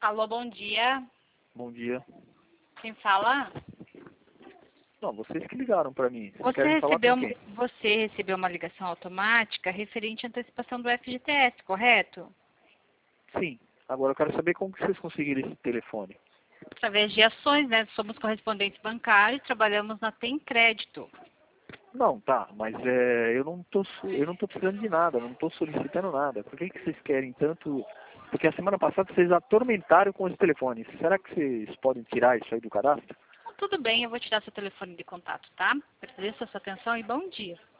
Alô, bom dia. Bom dia. Quem fala? Não, vocês que ligaram para mim. Vocês Você querem falar com quem? recebeu uma ligação automática referente à antecipação do FGTS, correto? Sim. Agora eu quero saber como que vocês conseguiram esse telefone. Através de ações, né? Somos correspondentes bancários, trabalhamos na Tem Crédito. Não, tá, mas eu não tô precisando de nada, não tô solicitando nada. Por que que vocês querem tanto? Porque a semana passada vocês atormentaram com esse telefone. Será que vocês podem tirar isso aí do cadastro? Então, tudo bem, eu vou tirar seu telefone de contato, tá? Agradeço a sua atenção e bom dia.